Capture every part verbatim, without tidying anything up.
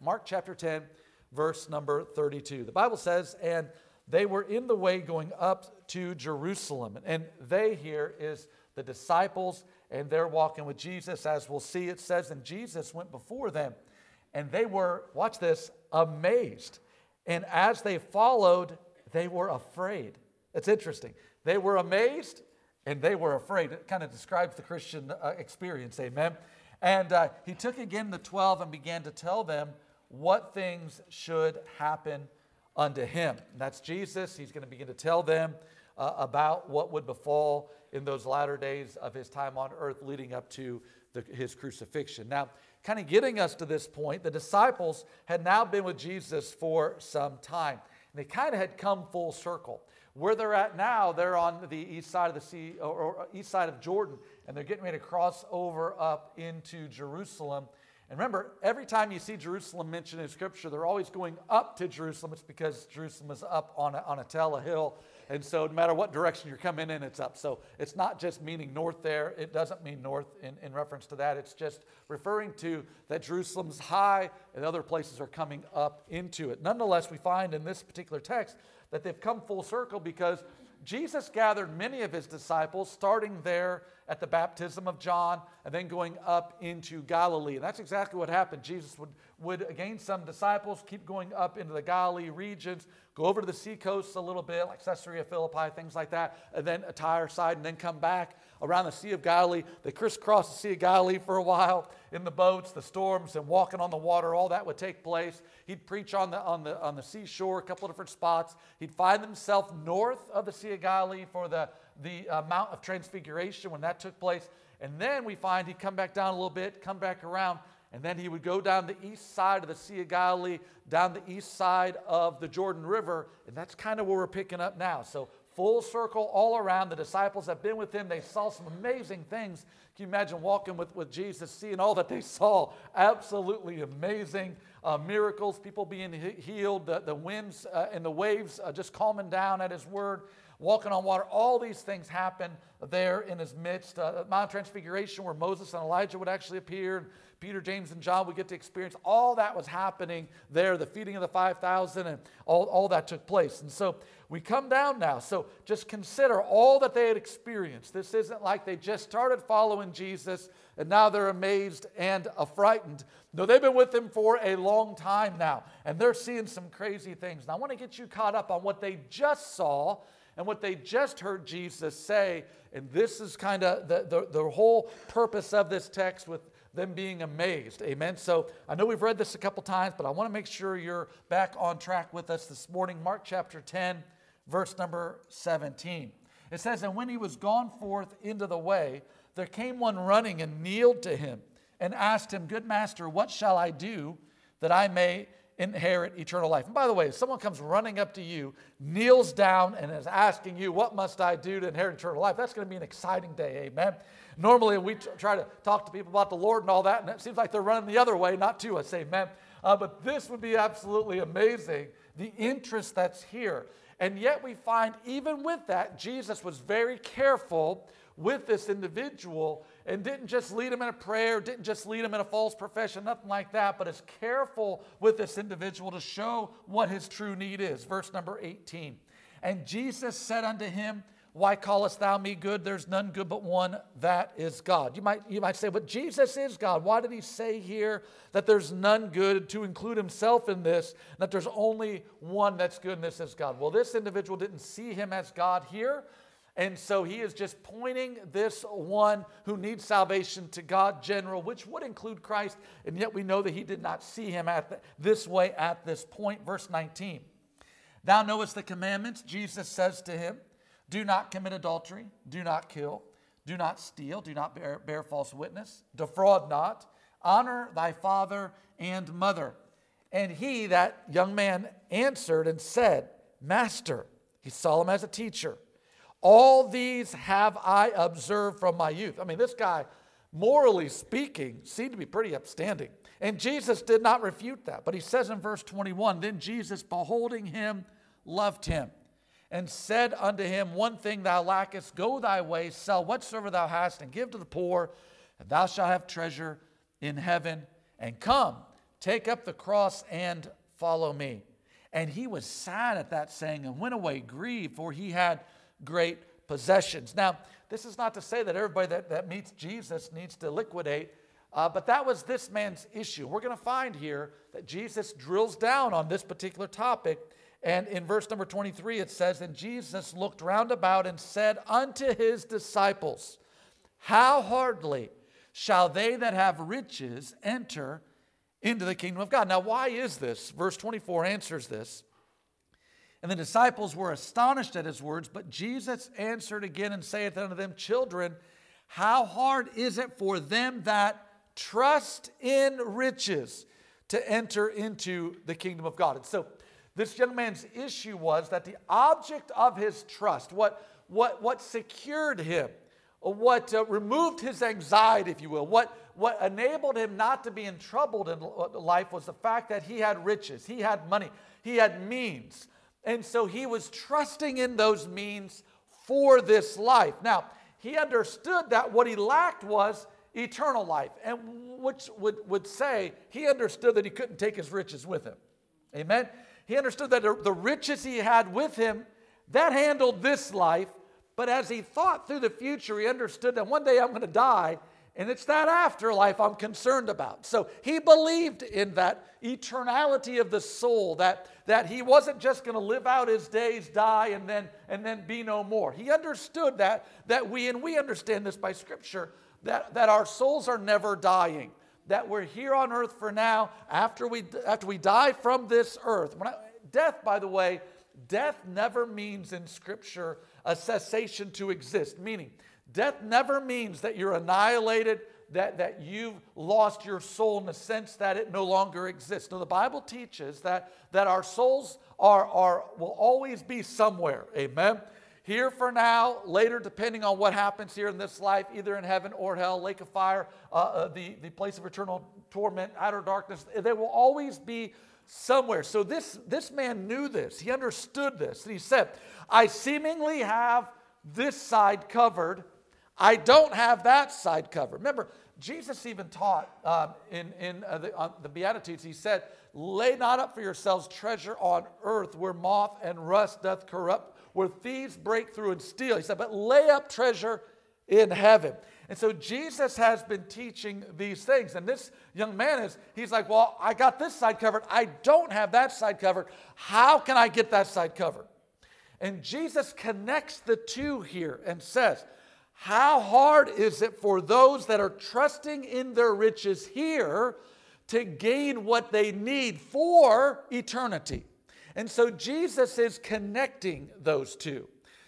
Mark chapter ten, verse number thirty-two. The Bible says, and they were in the way going up to Jerusalem. And they here is the disciples, and they're walking with Jesus. As we'll see, it says, and Jesus went before them. And they were, watch this, amazed. And as they followed, they were afraid. It's interesting. They were amazed and they were afraid. It kind of describes the Christian uh, experience, amen. And uh, he took again the twelve and began to tell them what things should happen unto him. And that's Jesus. He's going to begin to tell them uh, about what would befall in those latter days of his time on earth leading up to the, his crucifixion. Now, kind of getting us to this point, the disciples had now been with Jesus for some time. And they kind of had come full circle. Where they're at now, they're on the east side of the sea, or, or east side of Jordan, and they're getting ready to cross over up into Jerusalem. And remember, every time you see Jerusalem mentioned in Scripture, they're always going up to Jerusalem. It's because Jerusalem is up on a, on a tell, a hill. And so no matter what direction you're coming in, it's up. So it's not just meaning north there. It doesn't mean north in, in reference to that. It's just referring to that Jerusalem's high and other places are coming up into it. Nonetheless, we find in this particular text that they've come full circle because Jesus gathered many of his disciples, starting there at the baptism of John and then going up into Galilee. And that's exactly what happened. Jesus would, would gain some disciples, keep going up into the Galilee regions, go over to the seacoast a little bit, like Caesarea Philippi, things like that, and then a Tyre side, and then come back around the Sea of Galilee. They crisscrossed the Sea of Galilee for a while in the boats, the storms, and walking on the water. All that would take place. He'd preach on the, on the, on the seashore, a couple of different spots. He'd find himself north of the Sea of Galilee for the, the uh, Mount of Transfiguration when that took place. And then we find he'd come back down a little bit, come back around, and then he would go down the east side of the Sea of Galilee, down the east side of the Jordan River, and that's kind of where we're picking up now. So full circle all around. The disciples have been with him. They saw some amazing things. Can you imagine walking with, with Jesus, seeing all that they saw? Absolutely amazing uh, miracles, people being he- healed, the, the winds uh, and the waves uh, just calming down at his word, walking on water. All these things happen there in his midst. Uh, Mount Transfiguration, where Moses and Elijah would actually appear, Peter, James, and John would get to experience. All that was happening there, the feeding of the five thousand, and all, all that took place. And so we come down now. So just consider all that they had experienced. This isn't like they just started following Jesus and now they're amazed and affrighted. No, they've been with him for a long time now, and they're seeing some crazy things. Now I want to get you caught up on what they just saw and what they just heard Jesus say. And this is kind of the, the, the whole purpose of this text, with them being amazed. Amen. So I know we've read this a couple times, but I want to make sure you're back on track with us this morning. Mark chapter ten, verse number seventeen. It says, and when he was gone forth into the way, there came one running and kneeled to him and asked him, good master, what shall I do that I may inherit eternal life? And by the way, if someone comes running up to you, kneels down, and is asking you, what must I do to inherit eternal life? That's going to be an exciting day, amen? Normally, we t- try to talk to people about the Lord and all that, and it seems like they're running the other way, not to us, amen? Uh, but this would be absolutely amazing, the interest that's here. And yet we find, even with that, Jesus was very careful with this individual and didn't just lead him in a prayer, didn't just lead him in a false profession, nothing like that, but is careful with this individual to show what his true need is. Verse number eighteen. And Jesus said unto him, why callest thou me good? There's none good but one, that is God. You might, you might say, but Jesus is God. Why did he say here that there's none good, to include himself in this, that there's only one that's good, and this is God? Well, this individual didn't see him as God here, and so he is just pointing this one who needs salvation to God general, which would include Christ, and yet we know that he did not see him at the, this way at this point. Verse nineteen. Thou knowest the commandments, Jesus says to him. Do not commit adultery, do not kill, do not steal, do not bear, bear false witness, defraud not, honor thy father and mother. And he, that young man, answered and said, Master, he saw him as a teacher, all these have I observed from my youth. I mean, this guy, morally speaking, seemed to be pretty upstanding. And Jesus did not refute that. But he says in verse twenty-one, then Jesus, beholding him, loved him, and said unto him, one thing thou lackest, go thy way, sell whatsoever thou hast, and give to the poor, and thou shalt have treasure in heaven, and come, take up the cross and follow me. And he was sad at that saying and went away grieved, for he had great possessions. Now, this is not to say that everybody that, that meets Jesus needs to liquidate, uh, but that was this man's issue. We're going to find here that Jesus drills down on this particular topic. And in verse number twenty-three, it says, and Jesus looked round about and said unto his disciples, how hardly shall they that have riches enter into the kingdom of God. Now, why is this? Verse twenty-four answers this. And the disciples were astonished at his words, but Jesus answered again and saith unto them, children, how hard is it for them that trust in riches to enter into the kingdom of God? And so this young man's issue was that the object of his trust, what, what, what secured him, what uh, removed his anxiety, if you will, what, what enabled him not to be in trouble in life was the fact that he had riches, he had money, he had means. And so he was trusting in those means for this life. Now, he understood that what he lacked was eternal life, and which would, would say he understood that he couldn't take his riches with him. Amen? He understood that the riches he had with him, that handled this life, but as he thought through the future, he understood that one day I'm going to die, and it's that afterlife I'm concerned about. So he believed in that eternality of the soul, that, that he wasn't just going to live out his days, die, and then, and then be no more. He understood that, that we, and we understand this by Scripture, that, that our souls are never dying, that we're here on earth for now. After we, after we die from this earth, when I, death, by the way, death never means in Scripture a cessation to exist, meaning death never means that you're annihilated, that, that you've lost your soul in the sense that it no longer exists. No, the Bible teaches that, that our souls are, are, will always be somewhere, amen? Here for now, later depending on what happens here in this life, either in heaven or hell, lake of fire, uh, uh, the, the place of eternal torment, outer darkness, they will always be somewhere. So this, this man knew this. He understood this. And he said, I seemingly have this side covered. I don't have that side covered. Remember, Jesus even taught um, in, in uh, the, uh, the Beatitudes, he said, lay not up for yourselves treasure on earth where moth and rust doth corrupt, where thieves break through and steal. He said, but lay up treasure in heaven. And so Jesus has been teaching these things. And this young man is, he's like, well, I got this side covered. I don't have that side covered. How can I get that side covered? And Jesus connects the two here and says, how hard is it for those that are trusting in their riches here to gain what they need for eternity? And so Jesus is connecting those two.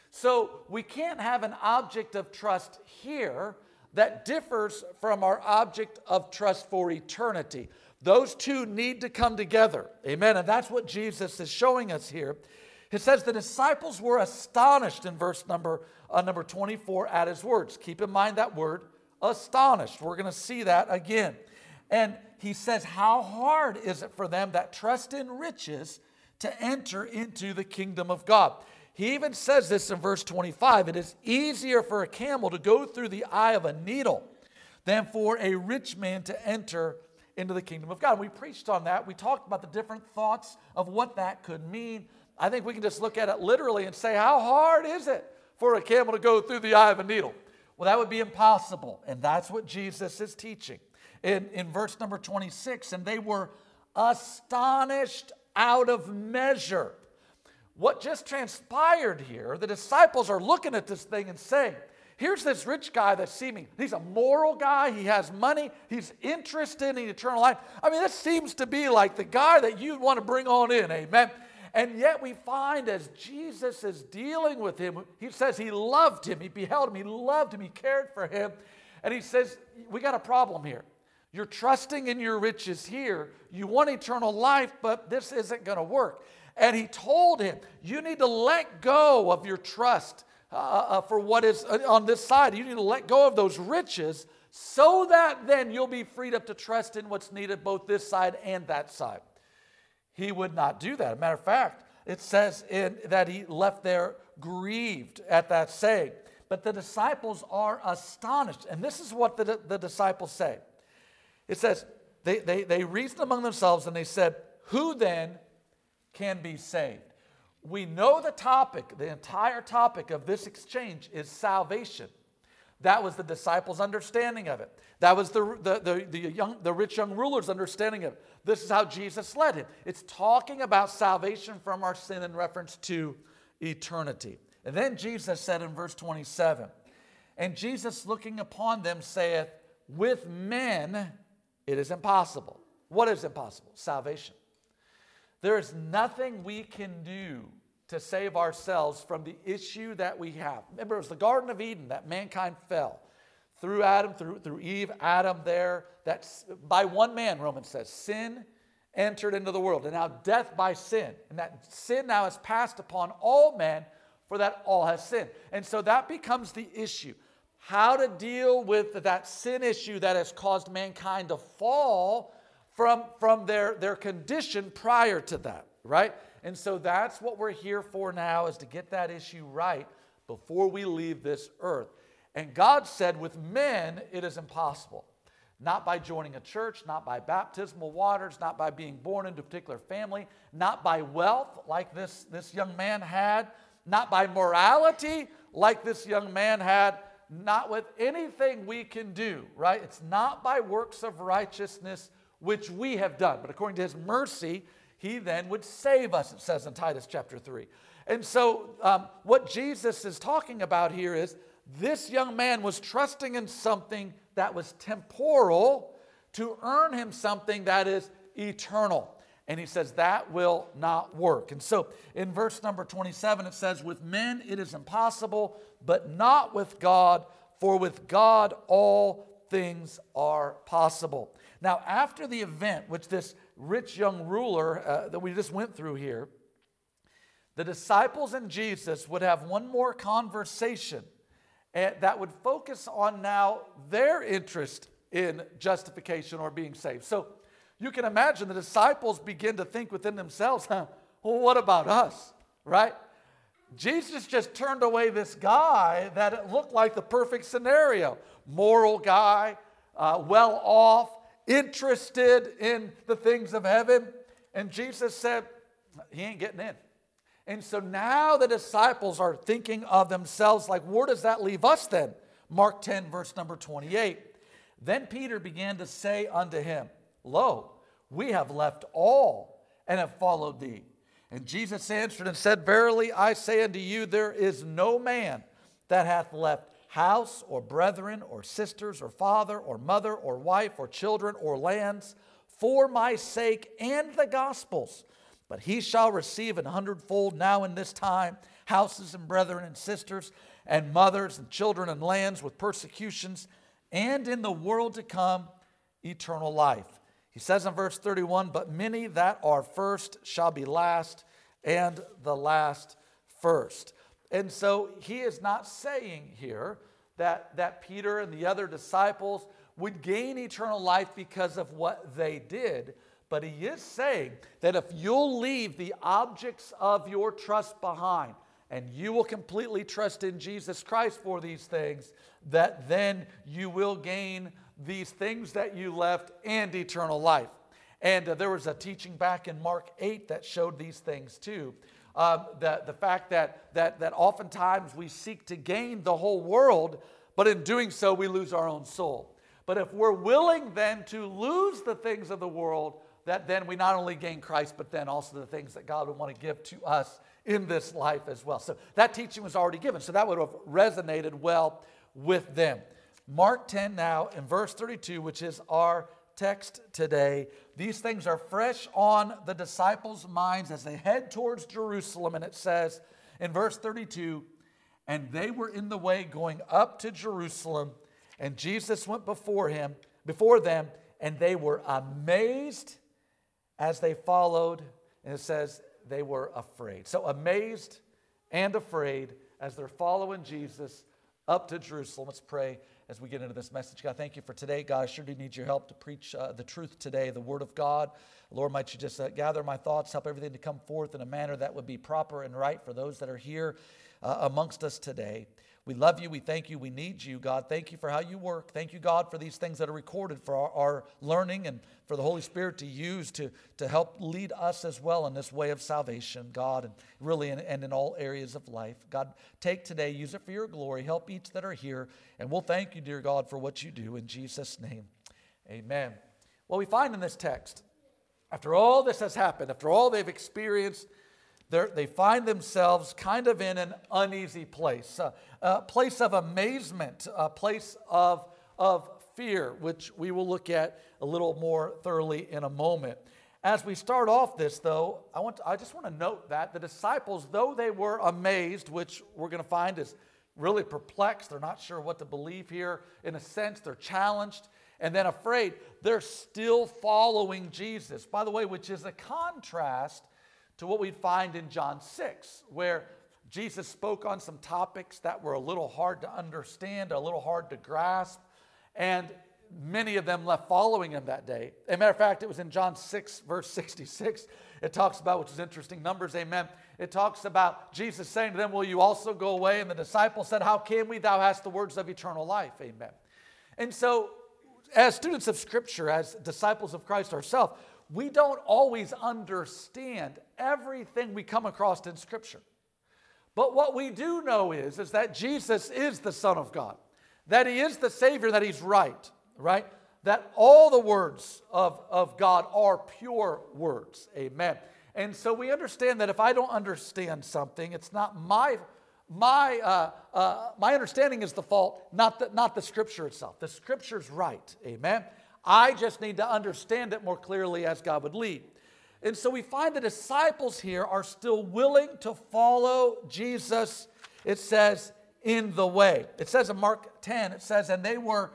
So we can't have an object of trust here that differs from our object of trust for eternity. Those two need to come together. Amen. And that's what Jesus is showing us here. It says the disciples were astonished in verse number, uh, number twenty-four at his words. Keep in mind that word, astonished. We're going to see that again. And he says, how hard is it for them that trust in riches to enter into the kingdom of God? He even says this in verse twenty-five. It is easier for a camel to go through the eye of a needle than for a rich man to enter into the kingdom of God. We preached on that. We talked about the different thoughts of what that could mean. I think we can just look at it literally and say, how hard is it for a camel to go through the eye of a needle? Well, that would be impossible. And that's what Jesus is teaching. In, in verse number twenty-six, and they were astonished out of measure. What just transpired here, the disciples are looking at this thing and saying, here's this rich guy that's seeming, he's a moral guy, he has money, he's interested in eternal life. I mean, this seems to be like the guy that you'd want to bring on in, amen? And yet we find as Jesus is dealing with him, he says he loved him, he beheld him, he loved him, he cared for him. And he says, we got a problem here. You're trusting in your riches here. You want eternal life, but this isn't going to work. And he told him, you need to let go of your trust uh, uh, for what is on this side. You need to let go of those riches so that then you'll be freed up to trust in what's needed both this side and that side. He would not do that. As a matter of fact, it says in, that he left there grieved at that saying. But the disciples are astonished. And this is what the, the disciples say. It says, they, they, they reasoned among themselves and they said, who then can be saved? We know the topic, the entire topic of this exchange is salvation. That was the disciples' understanding of it. That was the, the, the, the, young, the rich young ruler's understanding of it. This is how Jesus led him. It's talking about salvation from our sin in reference to eternity. And then Jesus said in verse twenty-seven, and Jesus looking upon them saith, with men it is impossible. What is impossible? Salvation. There is nothing we can do to save ourselves from the issue that we have. Remember, it was the Garden of Eden that mankind fell. Through Adam, through, through Eve, Adam there, that's by one man, Romans says, sin entered into the world. And now death by sin. And that sin now is passed upon all men, for that all has sinned. And so that becomes the issue. How to deal with that sin issue that has caused mankind to fall from, from their, their condition prior to that, right? And so that's what we're here for now, is to get that issue right before we leave this earth. And God said with men it is impossible. Not by joining a church, not by baptismal waters, not by being born into a particular family, not by wealth like this, this young man had, not by morality like this young man had, not with anything we can do, right? It's not by works of righteousness which we have done, but according to his mercy, he then would save us, it says in Titus chapter three. And so um, what Jesus is talking about here is this young man was trusting in something that was temporal to earn him something that is eternal. And he says that will not work. And so in verse number twenty-seven, it says, with men it is impossible, but not with God, for with God all things are possible. Now, after the event, which this rich young ruler uh, that we just went through here, the disciples and Jesus would have one more conversation and that would focus on now their interest in justification or being saved. So you can imagine the disciples begin to think within themselves, huh, well, what about us, right? Jesus just turned away this guy that it looked like the perfect scenario. Moral guy, uh, well off, interested in the things of heaven. And Jesus said, he ain't getting in. And so now the disciples are thinking of themselves like, where does that leave us then? Mark ten, verse number twenty-eight. Then Peter began to say unto him, lo, we have left all and have followed thee. And Jesus answered and said, verily I say unto you, there is no man that hath left house or brethren or sisters or father or mother or wife or children or lands for my sake and the gospel's, but he shall receive an hundredfold now in this time, houses and brethren and sisters and mothers and children and lands with persecutions, and in the world to come eternal life. He says in verse thirty-one, but many that are first shall be last, and the last first. And so he is not saying here that, that Peter and the other disciples would gain eternal life because of what they did. But he is saying that if you'll leave the objects of your trust behind and you will completely trust in Jesus Christ for these things, that then you will gain these things that you left and eternal life. And uh, there was a teaching back in Mark eight that showed these things too. Um, the, the fact that, that, that oftentimes we seek to gain the whole world, but in doing so we lose our own soul. But if we're willing then to lose the things of the world, that then we not only gain Christ, but then also the things that God would want to give to us in this life as well. So that teaching was already given. So that would have resonated well with them. Mark ten now in verse thirty-two, which is our text today. These things are fresh on the disciples' minds as they head towards Jerusalem. And it says in verse thirty-two, and they were in the way going up to Jerusalem, and Jesus went before him, before them, and they were amazed as they followed. And it says they were afraid. So amazed and afraid as they're following Jesus up to Jerusalem. Let's pray as we get into this message. God, thank you for today. God, I sure do need your help to preach uh, the truth today, the Word of God. Lord, might you just uh, gather my thoughts, help everything to come forth in a manner that would be proper and right for those that are here uh, amongst us today. We love you. We thank you. We need you, God. Thank you for how you work. Thank you, God, for these things that are recorded for our, our learning and for the Holy Spirit to use to, to help lead us as well in this way of salvation, God, and really in, and in all areas of life. God, take today, use it for your glory. Help each that are here. And we'll thank you, dear God, for what you do. In Jesus' name, amen. Well, we find in this text, after all this has happened, after all they've experienced, they find themselves kind of in an uneasy place, a, a place of amazement, a place of, of fear, which we will look at a little more thoroughly in a moment. As we start off this, though, I want to, I just want to note that the disciples, though they were amazed, which we're going to find is really perplexed, they're not sure what to believe here. In a sense, they're challenged and then afraid. They're still following Jesus, by the way, which is a contrast to what we'd find in John six, where Jesus spoke on some topics that were a little hard to understand, a little hard to grasp, and many of them left following him that day. As a matter of fact, it was in John six, verse sixty-six, it talks about, which is interesting numbers, amen. It talks about Jesus saying to them, will you also go away? And the disciples said, how can we? Thou hast the words of eternal life, amen. And so, as students of Scripture, as disciples of Christ ourselves, we don't always understand everything we come across in Scripture. But what we do know is, is that Jesus is the Son of God, that he is the Savior, that he's right, right? That all the words of, of God are pure words, amen. And so we understand that if I don't understand something, it's not my, my, uh, uh, my understanding is the fault, not the, not the Scripture itself. The Scripture's right, amen. I just need to understand it more clearly as God would lead. And so we find the disciples here are still willing to follow Jesus, it says, in the way. It says in Mark ten, it says, and they were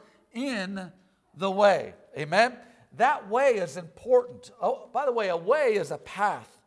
in the way. Amen? That way is important. Oh, by the way, a way is a path.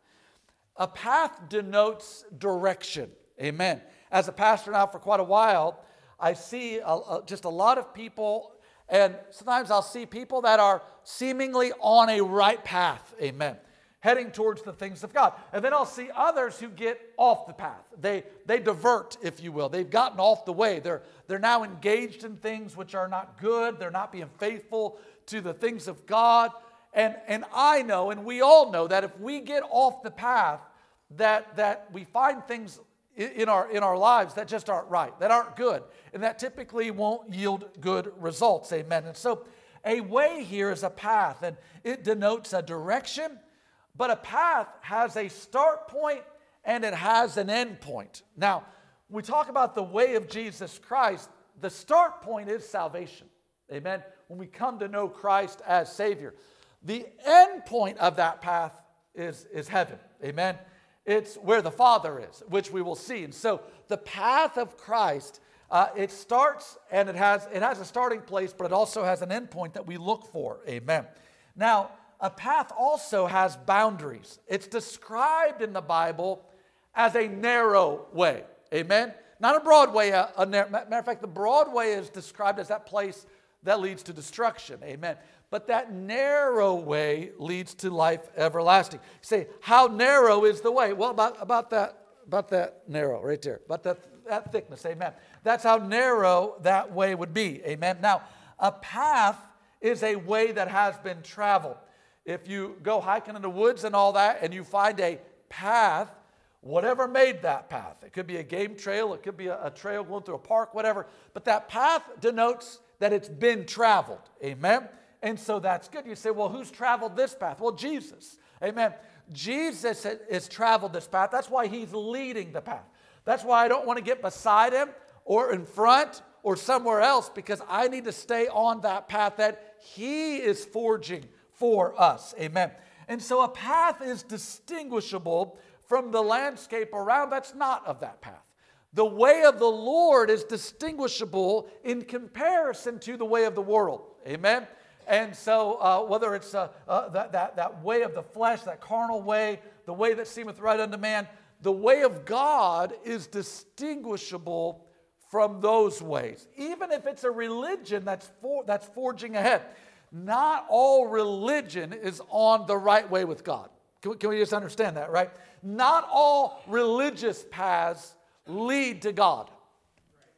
A path denotes direction. Amen. As a pastor now for quite a while, I see a, a, just a lot of people. And sometimes I'll see people that are seemingly on a right path, amen, heading towards the things of God. And then I'll see others who get off the path. They, they divert, if you will. They've gotten off the way. They're, they're now engaged in things which are not good. They're not being faithful to the things of God. And, and I know, and we all know, that if we get off the path, that, that we find things in our, in our lives that just aren't right, that aren't good, and that typically won't yield good results, amen. And so a way here is a path, and it denotes a direction, but a path has a start point and it has an end point. Now, when we talk about the way of Jesus Christ, the start point is salvation, amen, when we come to know Christ as Savior. The end point of that path is, is heaven, amen. It's where the Father is, which we will see. And so the path of Christ, uh, it starts and it has, it has a starting place, but it also has an end point that we look for. Amen. Now, a path also has boundaries. It's described in the Bible as a narrow way. Amen. Not a broad way. A, a narrow, matter of fact, the broad way is described as that place that leads to destruction. Amen. But that narrow way leads to life everlasting. You say, how narrow is the way? Well, about, about, that, about that narrow right there. About that, that thickness. Amen. That's how narrow that way would be. Amen. Now, a path is a way that has been traveled. If you go hiking in the woods and all that, and you find a path, whatever made that path, it could be a game trail, it could be a, a trail going through a park, whatever, but that path denotes that it's been traveled. Amen. And so that's good. You say, well, who's traveled this path? Well, Jesus. Amen. Jesus has traveled this path. That's why he's leading the path. That's why I don't want to get beside him or in front or somewhere else, because I need to stay on that path that he is forging for us. Amen. And so a path is distinguishable from the landscape around that's not of that path. The way of the Lord is distinguishable in comparison to the way of the world. Amen. And so uh, whether it's uh, uh, that, that, that way of the flesh, that carnal way, the way that seemeth right unto man, the way of God is distinguishable from those ways. Even if it's a religion that's, for, that's forging ahead. Not all religion is on the right way with God. Can, can we just understand that, right? Not all religious paths lead to God.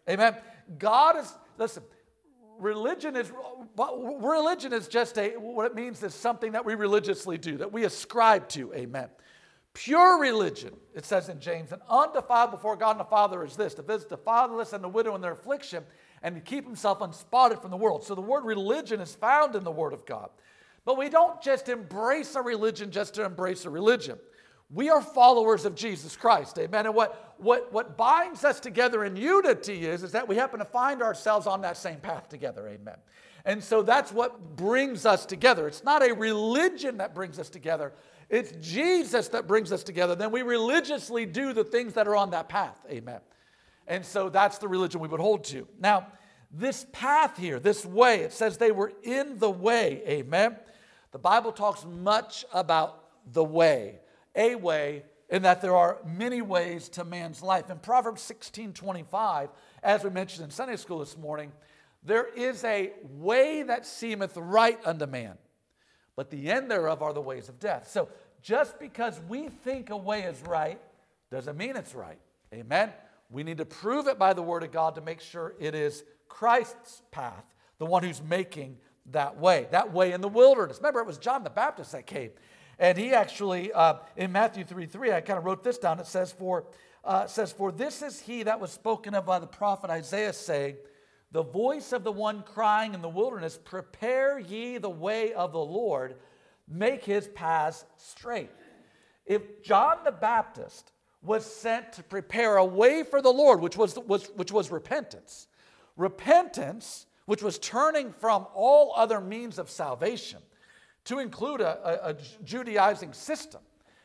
Amen. God is, listen, religion is, religion is just a, what it means is something that we religiously do, that we ascribe to. Amen. Pure religion, it says in James, and undefiled before God and the Father is this, to visit the fatherless and the widow in their affliction, and to keep himself unspotted from the world. So the word religion is found in the Word of God. But we don't just embrace a religion just to embrace a religion. We are followers of Jesus Christ, amen? And what, what, what binds us together in unity is, is that we happen to find ourselves on that same path together, amen? And so that's what brings us together. It's not a religion that brings us together. It's Jesus that brings us together. Then we religiously do the things that are on that path, amen? And so that's the religion we would hold to. Now, this path here, this way, it says they were in the way, amen? The Bible talks much about the way, a way, in that there are many ways to man's life. In Proverbs sixteen twenty-five, as we mentioned in Sunday school this morning, there is a way that seemeth right unto man, but the end thereof are the ways of death. So just because we think a way is right doesn't mean it's right, amen? We need to prove it by the Word of God to make sure it is Christ's path, the one who's making that way, that way in the wilderness. Remember, it was John the Baptist that came. And he actually, uh, in Matthew three three, I kind of wrote this down. It says, for, uh, says, for this is he that was spoken of by the prophet Isaiah, saying, the voice of the one crying in the wilderness, prepare ye the way of the Lord, make his paths straight. If John the Baptist was sent to prepare a way for the Lord, which was, was, which was repentance. Repentance, which was turning from all other means of salvation to include a, a, a Judaizing system.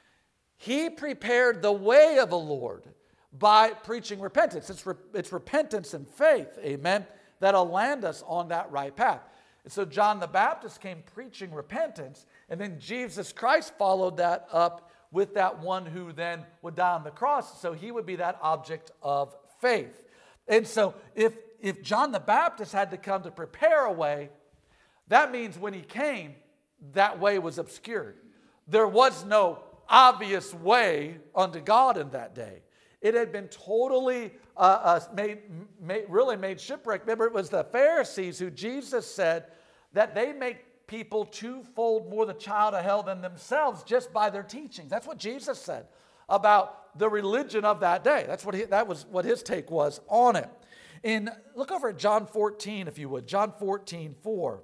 He prepared the way of the Lord by preaching repentance. It's, re, it's repentance and faith, amen, that'll land us on that right path. And so John the Baptist came preaching repentance, and then Jesus Christ followed that up with that one who then would die on the cross. So he would be that object of faith. And so if, if John the Baptist had to come to prepare a way, that means when he came, that way was obscured. There was no obvious way unto God in that day. It had been totally uh, uh, made, made, really made shipwreck. Remember, it was the Pharisees who Jesus said that they make people twofold more the child of hell than themselves just by their teachings. That's what Jesus said about the religion of that day. That's what he, that was what his take was on it. In look over at John fourteen, if you would. John fourteen, four.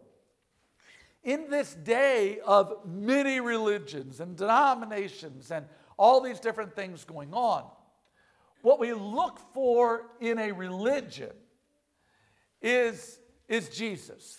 In this day of many religions and denominations and all these different things going on, what we look for in a religion is, is Jesus.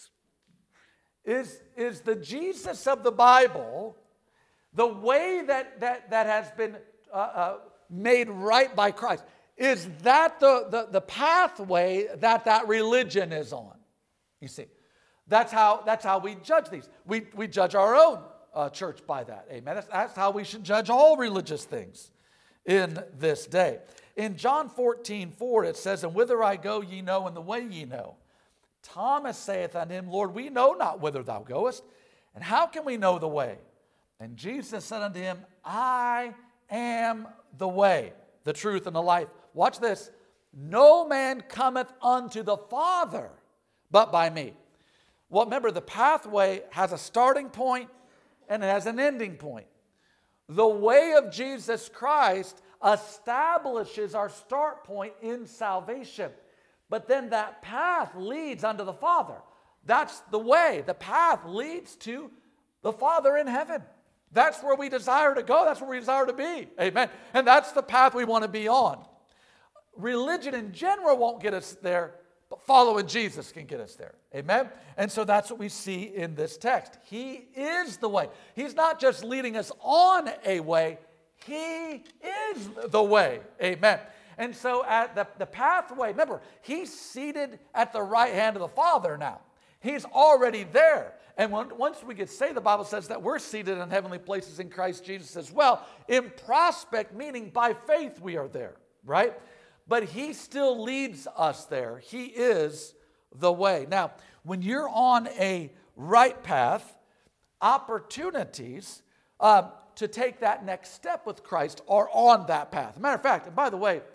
Is, is the Jesus of the Bible, the way that, that, that has been uh, uh, made right by Christ, is that the, the, the pathway that that religion is on? You see, that's how, that's how we judge these. We, we judge our own uh, church by that. Amen. That's, that's how we should judge all religious things in this day. In John fourteen, four, it says, and whither I go ye know, and the way ye know. Thomas saith unto him, Lord, we know not whither thou goest, and how can we know the way? And Jesus said unto him, I am the way, the truth, and the life. Watch this. No man cometh unto the Father but by me. Well, remember, the pathway has a starting point and it has an ending point. The way of Jesus Christ establishes our start point in salvation. But then that path leads unto the Father. That's the way. The path leads to the Father in heaven. That's where we desire to go. That's where we desire to be. Amen. And that's the path we want to be on. Religion in general won't get us there, but following Jesus can get us there. Amen. And so that's what we see in this text. He is the way. He's not just leading us on a way. He is the way. Amen. And so at the, the pathway, remember, he's seated at the right hand of the Father now. He's already there. And when, once we get saved, the Bible says that we're seated in heavenly places in Christ Jesus as well. In prospect, meaning by faith we are there, right? But he still leads us there. He is the way. Now, when you're on a right path, opportunities uh, to take that next step with Christ are on that path. Matter of fact, and by the way,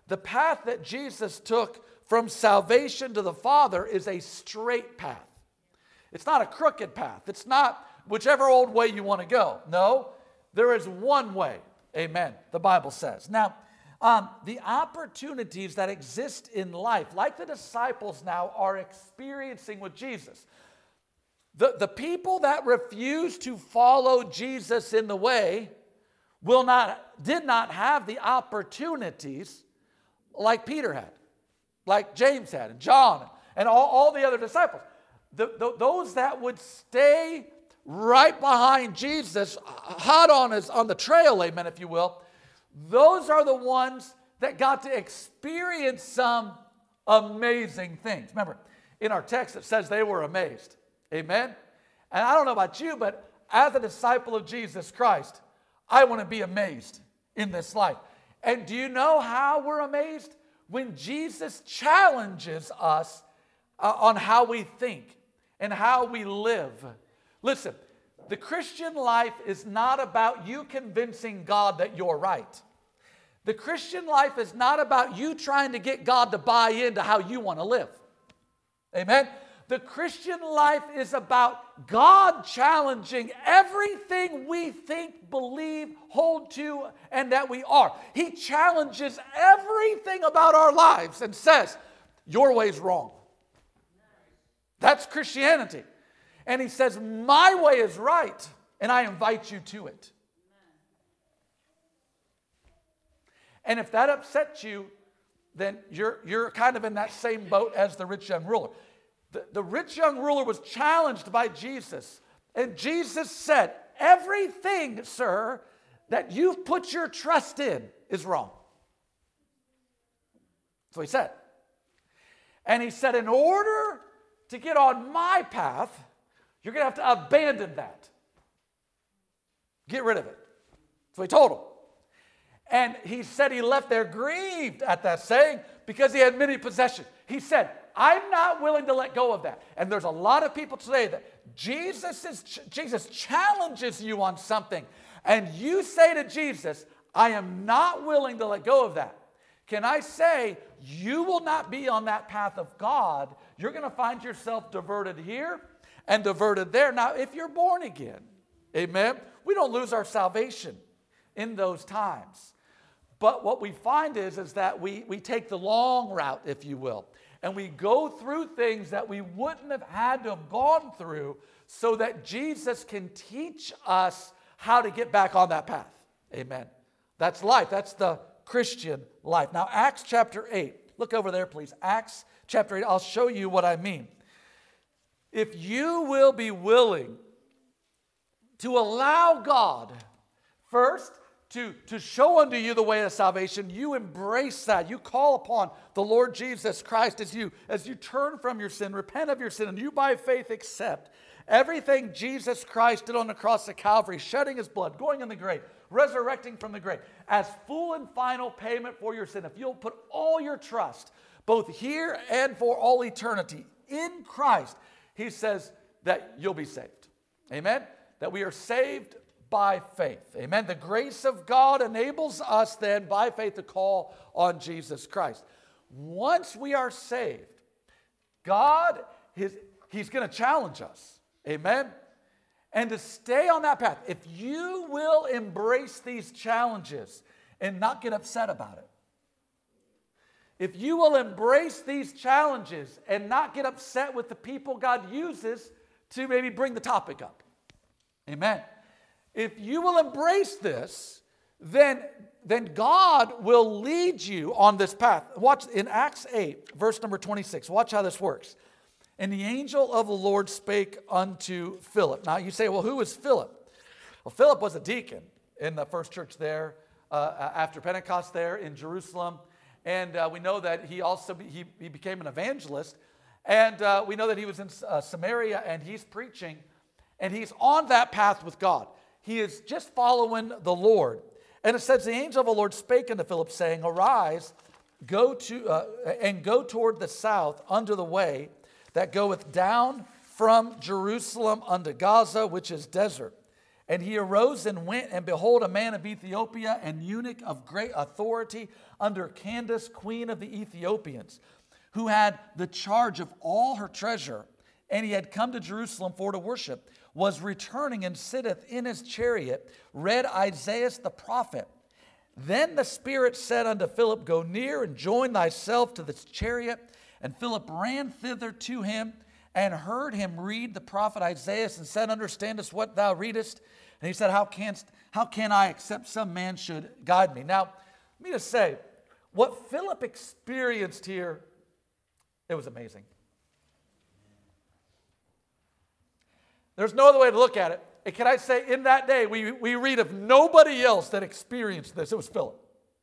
the path that Jesus took from salvation to the Father is a straight path. It's not a crooked path. It's not whichever old way you want to go. No, there is one way. Amen, the Bible says. Now, um, the opportunities that exist in life, like the disciples now are experiencing with Jesus, the, the people that refuse to follow Jesus in the way will not, did not have the opportunities like Peter had, like James had, and John, and all, all the other disciples. The, the, those that would stay right behind Jesus, hot on his on the trail, amen, if you will, those are the ones that got to experience some amazing things. Remember, in our text it says they were amazed. Amen? And I don't know about you, but as a disciple of Jesus Christ, I want to be amazed in this life. And do you know how we're amazed? When Jesus challenges us uh, on how we think and how we live. Listen, the Christian life is not about you convincing God that you're right. The Christian life is not about you trying to get God to buy into how you want to live. Amen? The Christian life is about God challenging everything we think, believe, hold to, and that we are. He challenges everything about our lives and says, your way's wrong. That's Christianity. And he says, my way is right, and I invite you to it. And if that upsets you, then you're, you're kind of in that same boat as the rich young ruler. The, the rich young ruler was challenged by Jesus. And Jesus said, everything, sir, that you've put your trust in is wrong. That's what he said. And he said, in order to get on my path, you're going to have to abandon that. Get rid of it. That's what he told him. And he said he left there grieved at that saying because he had many possessions. He said, I'm not willing to let go of that. And there's a lot of people today that Jesus is Jesus challenges you on something. And you say to Jesus, I am not willing to let go of that. Can I say, you will not be on that path of God. You're going to find yourself diverted here and diverted there. Now, if you're born again, amen, we don't lose our salvation in those times. But what we find is, is that we, we take the long route, if you will, and we go through things that we wouldn't have had to have gone through so that Jesus can teach us how to get back on that path. Amen. That's life. That's the Christian life. Now, Acts chapter eight. Look over there, please. Acts chapter eight. I'll show you what I mean. If you will be willing to allow God first to, to show unto you the way of salvation, you embrace that. You call upon the Lord Jesus Christ as you, as you turn from your sin, repent of your sin, and you by faith accept everything Jesus Christ did on the cross of Calvary, shedding his blood, going in the grave, resurrecting from the grave, as full and final payment for your sin. If you'll put all your trust, both here and for all eternity, in Christ, he says that you'll be saved. Amen? That we are saved by faith. Amen? The grace of God enables us then by faith to call on Jesus Christ. Once we are saved, God, his, he's going to challenge us. Amen? And to stay on that path, if you will embrace these challenges and not get upset about it, if you will embrace these challenges and not get upset with the people God uses to maybe bring the topic up. Amen. If you will embrace this, then, then God will lead you on this path. Watch in Acts eight, verse number twenty-six. Watch how this works. And the angel of the Lord spake unto Philip. Now you say, well, who is Philip? Well, Philip was a deacon in the first church there uh, after Pentecost there in Jerusalem. And uh, we know that he also be, he, he became an evangelist. And uh, we know that he was in uh, Samaria and he's preaching. And he's on that path with God. He is just following the Lord. And it says, the angel of the Lord spake unto Philip, saying, arise, go to uh, and go toward the south unto the way that goeth down from Jerusalem unto Gaza, which is desert. And he arose and went, and behold, a man of Ethiopia, an eunuch of great authority under Candace, queen of the Ethiopians, who had the charge of all her treasure, and he had come to Jerusalem for to worship, was returning and sitteth in his chariot, read Isaiah the prophet. Then the Spirit said unto Philip, Go near and join thyself to this chariot. And Philip ran thither to him, and heard him read the prophet Isaiah, and said, Understandest what thou readest? And he said, How canst, how can I, except some man should guide me? Now, let me just say, what Philip experienced here, it was amazing. There's no other way to look at it. And can I say, in that day, we, we read of nobody else that experienced this. It was Philip.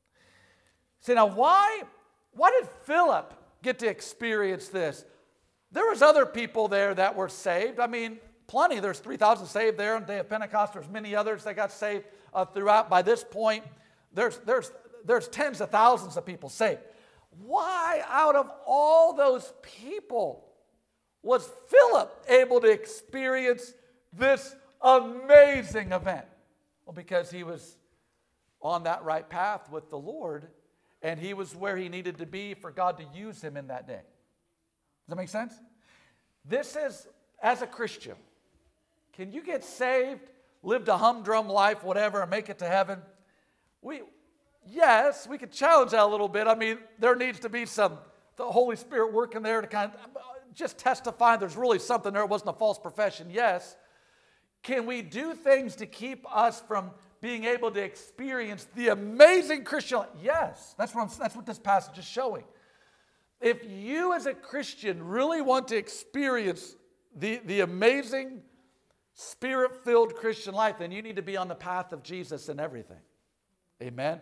See, now why, why did Philip get to experience this? There was other people there that were saved. I mean, plenty. There's three thousand saved there on the day of Pentecost. There's many others that got saved uh, throughout. By this point, there's, there's, there's tens of thousands of people saved. Why, out of all those people, was Philip able to experience this amazing event? Well, because he was on that right path with the Lord, and he was where he needed to be for God to use him in that day. Does that make sense? This is, as a Christian, can you get saved, live a humdrum life, whatever, and make it to heaven? We, yes, we could challenge that a little bit. I mean, there needs to be some, the Holy Spirit working there to kind of just testify there's really something there. It wasn't a false profession. Yes. Can we do things to keep us from being able to experience the amazing Christian life? Yes. That's what, I'm, that's what this passage is showing. If you as a Christian really want to experience the, the amazing Spirit-filled Christian life, then you need to be on the path of Jesus in everything. Amen?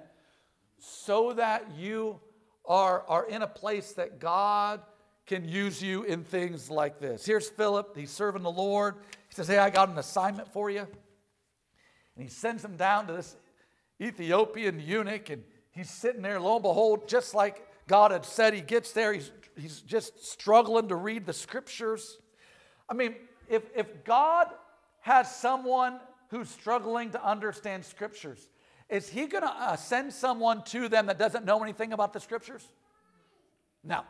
So that you are, are in a place that God can use you in things like this. Here's Philip. He's serving the Lord. He says, hey, I got an assignment for you. And he sends him down to this Ethiopian eunuch, and he's sitting there, lo and behold, just like God had said. He gets there. He's, he's just struggling to read the scriptures. I mean, if, if God has someone who's struggling to understand scriptures, is he going to uh, send someone to them that doesn't know anything about the scriptures? No.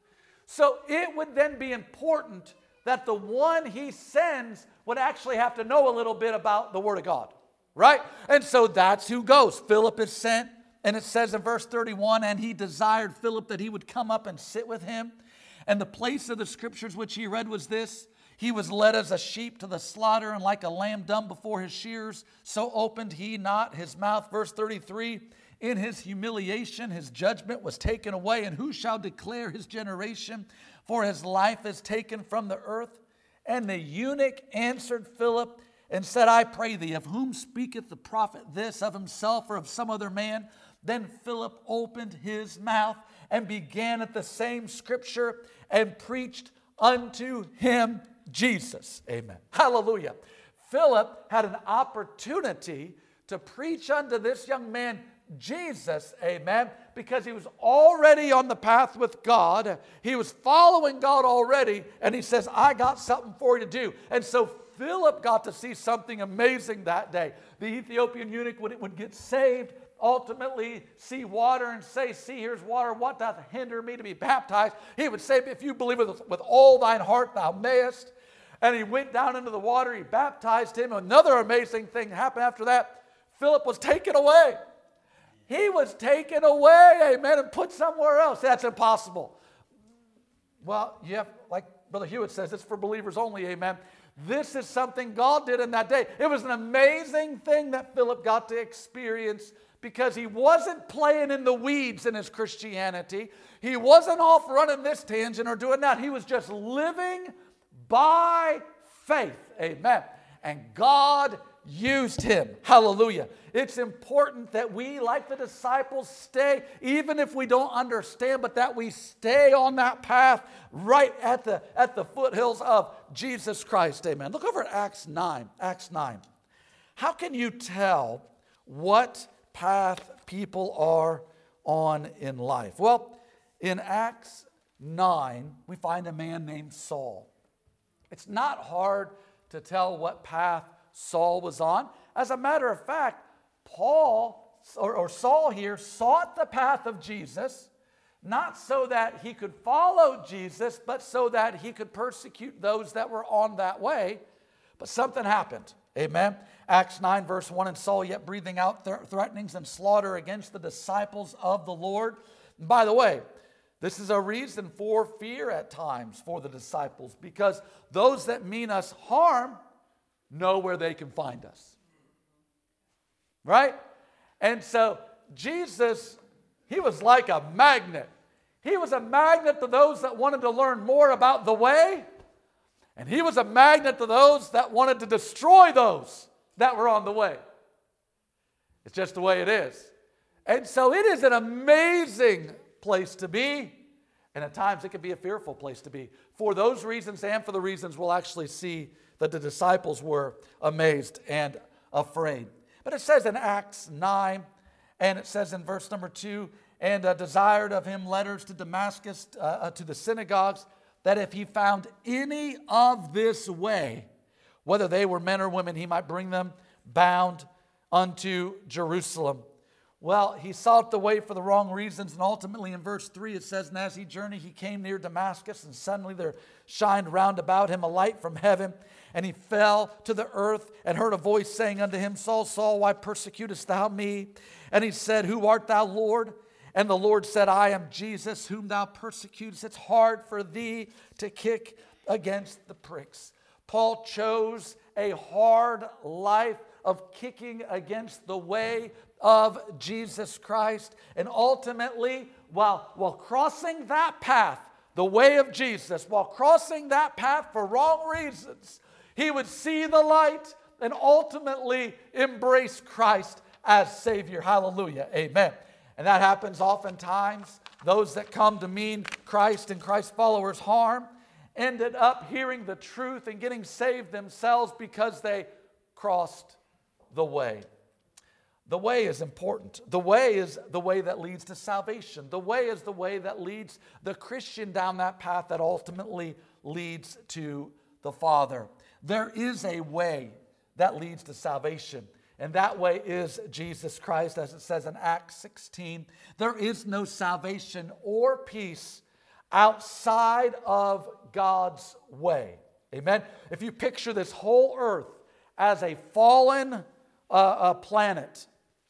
So it would then be important that the one he sends would actually have to know a little bit about the Word of God, right? And so that's who goes. Philip is sent, and it says in verse thirty-one, and he desired Philip that he would come up and sit with him. And the place of the scriptures which he read was this: he was led as a sheep to the slaughter, and like a lamb dumb before his shearers, so opened he not his mouth. Verse thirty-three, in his humiliation his judgment was taken away, and who shall declare his generation? For his life is taken from the earth. And the eunuch answered Philip and said, I pray thee, of whom speaketh the prophet this, of himself or of some other man? Then Philip opened his mouth and began at the same scripture and preached unto him Jesus. Amen. Hallelujah. Philip had an opportunity to preach unto this young man Jesus, amen, because he was already on the path with God. He was following God already, and he says, I got something for you to do. And so Philip got to see something amazing that day. The Ethiopian eunuch would, would get saved, ultimately see water and say, see, here's water. What doth hinder me to be baptized? He would say, if you believe with, with all thine heart, thou mayest. And he went down into the water. He baptized him. Another amazing thing happened after that. Philip was taken away. He was taken away, amen, and put somewhere else. That's impossible. Well, you have, like Brother Hewitt says, it's for believers only, amen. This is something God did in that day. It was an amazing thing that Philip got to experience, because he wasn't playing in the weeds in his Christianity. He wasn't off running this tangent or doing that. He was just living by faith, amen. And God used him. Hallelujah. It's important that we, like the disciples, stay, even if we don't understand, but that we stay on that path right at the, at the foothills of Jesus Christ. Amen. Look over at Acts nine. Acts nine. How can you tell what path people are on in life? Well, in Acts nine, we find a man named Saul. It's not hard to tell what path Saul was on. As a matter of fact, Paul, or, or Saul here, sought the path of Jesus, not so that he could follow Jesus, but so that he could persecute those that were on that way. But something happened. Amen. Acts nine, verse one, and Saul yet breathing out th- threatenings and slaughter against the disciples of the Lord. And by the way, this is a reason for fear at times for the disciples, because those that mean us harm know where they can find us. Right? And so Jesus, he was like a magnet. He was a magnet to those that wanted to learn more about the way, and he was a magnet to those that wanted to destroy those that were on the way. It's just the way it is. And so it is an amazing place to be, and at times it can be a fearful place to be. For those reasons and for the reasons we'll actually see that the disciples were amazed and afraid. But it says in Acts nine, and it says in verse number two, and uh, desired of him letters to Damascus, uh, uh, to the synagogues, that if he found any of this way, whether they were men or women, he might bring them bound unto Jerusalem. Well, he sought the way for the wrong reasons, and ultimately in verse three it says, and as he journeyed, he came near Damascus, and suddenly there shined round about him a light from heaven, and he fell to the earth, and heard a voice saying unto him, Saul, Saul, why persecutest thou me? And he said, Who art thou, Lord? And the Lord said, I am Jesus, whom thou persecutest. It's hard for thee to kick against the pricks. Paul chose a hard life of kicking against the way of Jesus Christ. And ultimately, while, while crossing that path, the way of Jesus, while crossing that path for wrong reasons, he would see the light and ultimately embrace Christ as Savior. Hallelujah. Amen. And that happens oftentimes. Those that come to mean Christ and Christ's followers harm ended up hearing the truth and getting saved themselves because they crossed the way. The way is important. The way is the way that leads to salvation. The way is the way that leads the Christian down that path that ultimately leads to the Father. There is a way that leads to salvation. And that way is Jesus Christ, as it says in Acts sixteen. There is no salvation or peace outside of God's way. Amen? If you picture this whole earth as a fallen uh, uh, planet,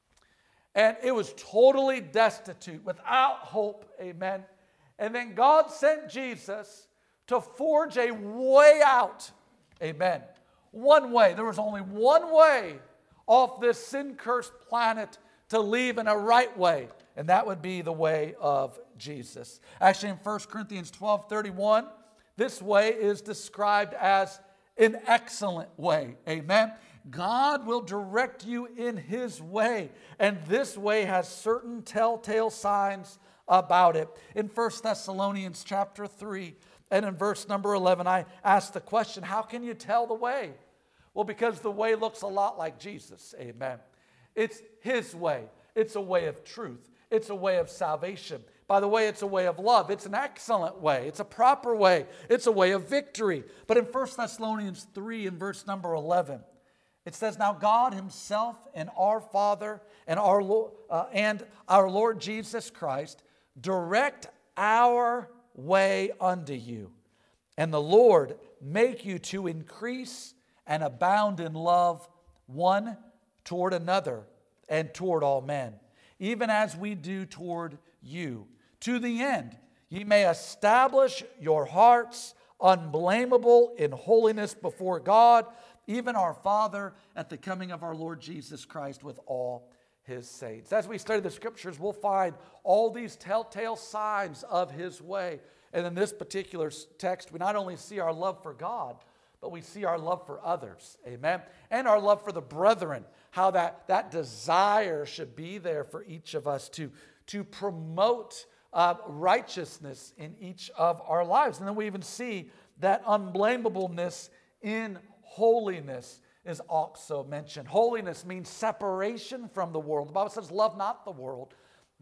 and it was totally destitute, without hope, amen? And then God sent Jesus to forge a way out, amen? One way. There was only one way off this sin-cursed planet to leave in a right way, and that would be the way of Jesus. Actually, in First Corinthians twelve thirty-one, this way is described as an excellent way. Amen? God will direct you in His way, and this way has certain telltale signs about it. In First Thessalonians chapter three and in verse number eleven, I asked the question, how can you tell the way? Well, because the way looks a lot like Jesus, amen. It's His way. It's a way of truth. It's a way of salvation. By the way, it's a way of love. It's an excellent way. It's a proper way. It's a way of victory. But in First Thessalonians three and verse number eleven, it says, Now God Himself and our Father and our, uh, and our Lord Jesus Christ direct our way unto you, and the Lord make you to increase and abound in love one toward another and toward all men, even as we do toward you, to the end ye may establish your hearts unblameable in holiness before God, even our Father, at the coming of our Lord Jesus Christ with all His saints. As we study the Scriptures, we'll find all these telltale signs of His way. And in this particular text, we not only see our love for God, but we see our love for others, amen? And our love for the brethren, how that, that desire should be there for each of us to, to promote uh, righteousness in each of our lives. And then we even see that unblamableness in holiness is also mentioned. Holiness means separation from the world. The Bible says, love not the world,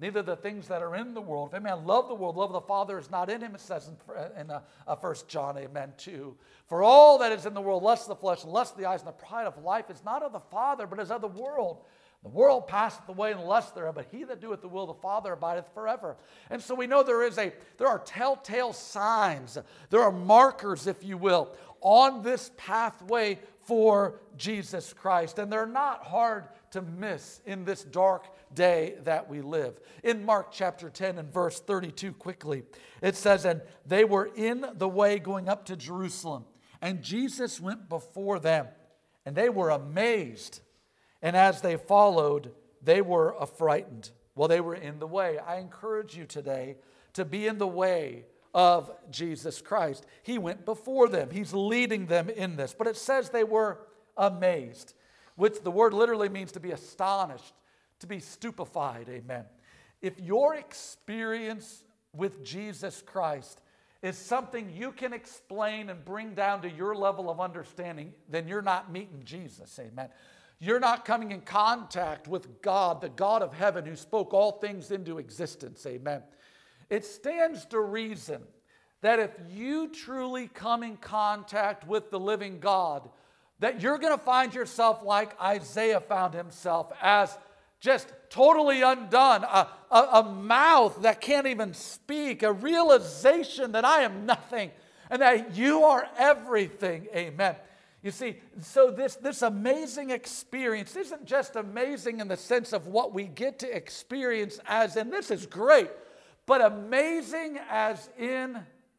neither the things that are in the world. If any man love the world, love of the Father is not in him, it says in, in uh, uh, First John, amen, two. For all that is in the world, lust of the flesh, and lust of the eyes, and the pride of life is not of the Father, but is of the world. The world passeth away and lust thereof, but he that doeth the will of the Father abideth forever. And so we know there is a, there are telltale signs, there are markers, if you will, on this pathway for Jesus Christ. And they're not hard to miss in this dark day that we live. In Mark chapter ten and verse thirty-two, quickly, it says, and they were in the way going up to Jerusalem, and Jesus went before them, and they were amazed. And as they followed, they were affrighted. Well, they were in the way. I encourage you today to be in the way of Jesus Christ. He went before them. He's leading them in this. But it says they were amazed, which the word literally means to be astonished, to be stupefied. Amen. If your experience with Jesus Christ is something you can explain and bring down to your level of understanding, then you're not meeting Jesus. Amen. You're not coming in contact with God, the God of heaven who spoke all things into existence. Amen. It stands to reason that if you truly come in contact with the living God, that you're going to find yourself like Isaiah found himself, as just totally undone, a, a, a mouth that can't even speak, a realization that I am nothing and that you are everything. Amen. You see, so this, this amazing experience isn't just amazing in the sense of what we get to experience as in this is great, but amazing as in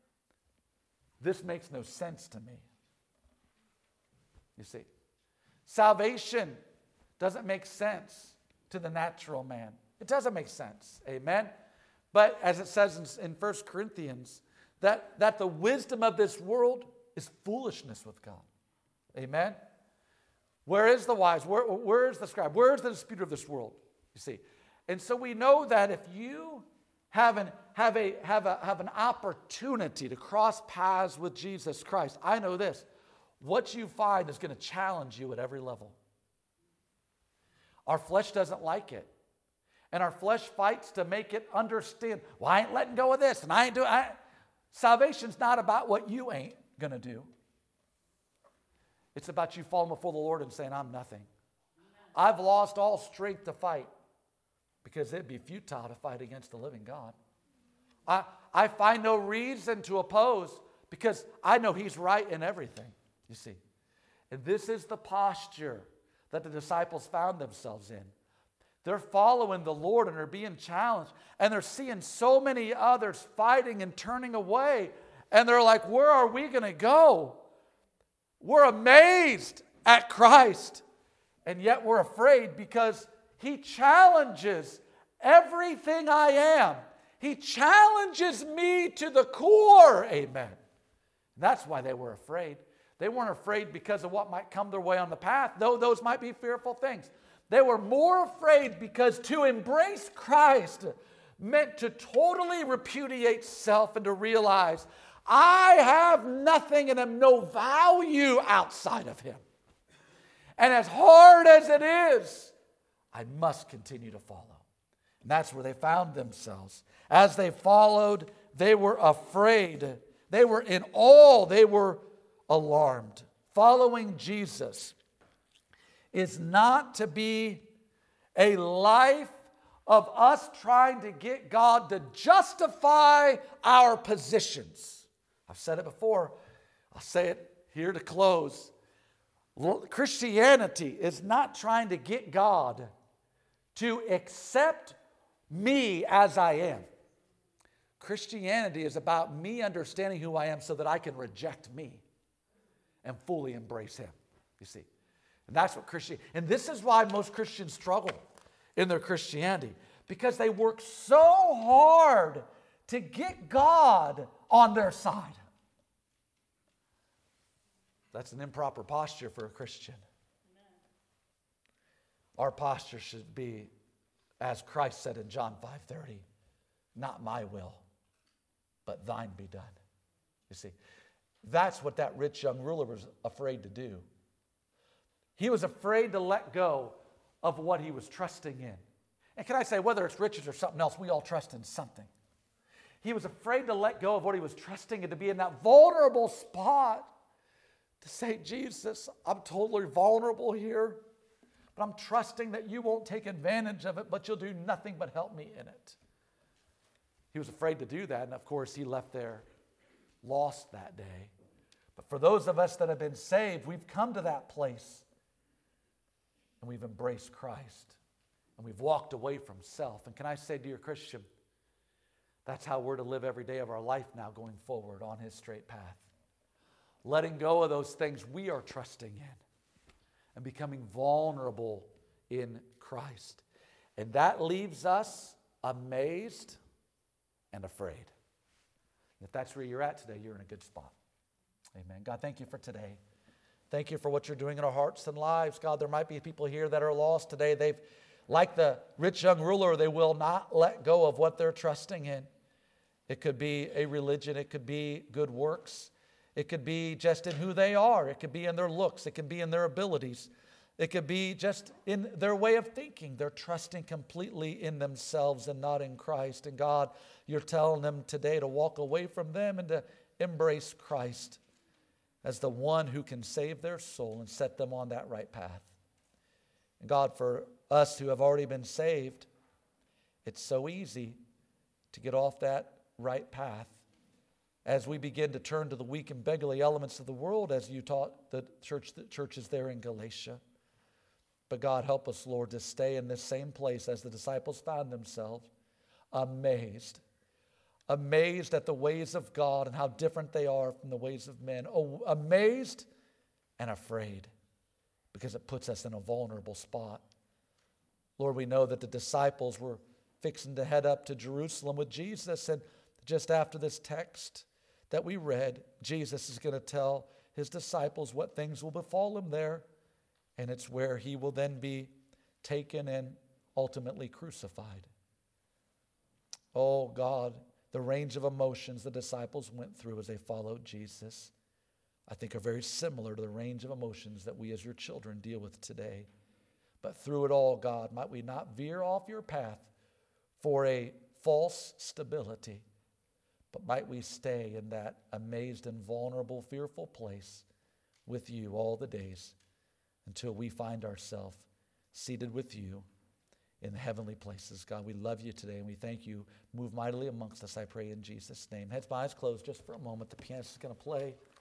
this makes no sense to me. You see, salvation doesn't make sense to the natural man. It doesn't make sense. Amen. But as it says in, in First Corinthians, that, that the wisdom of this world is foolishness with God. Amen. Where is the wise? Where, where is the scribe? Where is the disputer of this world? You see. And so we know that if you have an, have a, have a, have an opportunity to cross paths with Jesus Christ, I know this. What you find is going to challenge you at every level. Our flesh doesn't like it. And our flesh fights to make it understand, well, I ain't letting go of this, and I ain't doing it. Salvation's not about what you ain't going to do. It's about you falling before the Lord and saying, I'm nothing. I've lost all strength to fight, because it'd be futile to fight against the living God. I, I find no reason to oppose, because I know he's right in everything, you see. And this is the posture that the disciples found themselves in. They're following the Lord and are being challenged, and they're seeing so many others fighting and turning away, and they're like, where are we going to go? We're amazed at Christ, and yet we're afraid because he challenges everything I am. He challenges me to the core. Amen. That's why they were afraid. They weren't afraid because of what might come their way on the path, though those might be fearful things. They were more afraid because to embrace Christ meant to totally repudiate self and to realize I have nothing and am no value outside of him. And as hard as it is, I must continue to follow. And that's where they found themselves. As they followed, they were afraid. They were in awe. They were alarmed. Following Jesus is not to be a life of us trying to get God to justify our positions. I've said it before. I'll say it here to close. Christianity is not trying to get God to accept me as I am. Christianity is about me understanding who I am so that I can reject me and fully embrace him, you see. And that's what Christianity, and this is why most Christians struggle in their Christianity, because they work so hard to get God on their side. That's an improper posture for a Christian. Amen. Our posture should be, as Christ said in John five thirty, not my will, but thine be done. You see, that's what that rich young ruler was afraid to do. He was afraid to let go of what he was trusting in. And can I say, whether it's riches or something else, we all trust in something. He was afraid to let go of what he was trusting in, to be in that vulnerable spot, to say, Jesus, I'm totally vulnerable here, but I'm trusting that you won't take advantage of it, but you'll do nothing but help me in it. He was afraid to do that, and of course he left there lost that day. But for those of us that have been saved, we've come to that place, and we've embraced Christ, and we've walked away from self. And can I say, dear Christian, that's how we're to live every day of our life now going forward on his straight path. Letting go of those things we are trusting in and becoming vulnerable in Christ. And that leaves us amazed and afraid. If that's where you're at today, you're in a good spot. Amen. God, thank you for today. Thank you for what you're doing in our hearts and lives. God, there might be people here that are lost today. They've, like the rich young ruler, they will not let go of what they're trusting in. It could be a religion. It could be good works. It could be just in who they are. It could be in their looks. It could be in their abilities. It could be just in their way of thinking. They're trusting completely in themselves and not in Christ. And God, you're telling them today to walk away from them and to embrace Christ as the one who can save their soul and set them on that right path. And God, for us who have already been saved, it's so easy to get off that right path as we begin to turn to the weak and beggarly elements of the world, as you taught the church, the churches there in Galatia. But God, help us, Lord, to stay in this same place as the disciples found themselves, amazed. Amazed at the ways of God and how different they are from the ways of men. Oh, amazed and afraid, because it puts us in a vulnerable spot. Lord, we know that the disciples were fixing to head up to Jerusalem with Jesus, and just after this text that we read, Jesus is going to tell his disciples what things will befall him there, and it's where he will then be taken and ultimately crucified. Oh God, the range of emotions the disciples went through as they followed Jesus, I think are very similar to the range of emotions that we as your children deal with today. But through it all, God, might we not veer off your path for a false stability, but might we stay in that amazed and vulnerable, fearful place with you all the days until we find ourselves seated with you in the heavenly places. God, we love you today, and we thank you. Move mightily amongst us, I pray in Jesus' name. Heads, my eyes closed just for a moment. The pianist is going to play.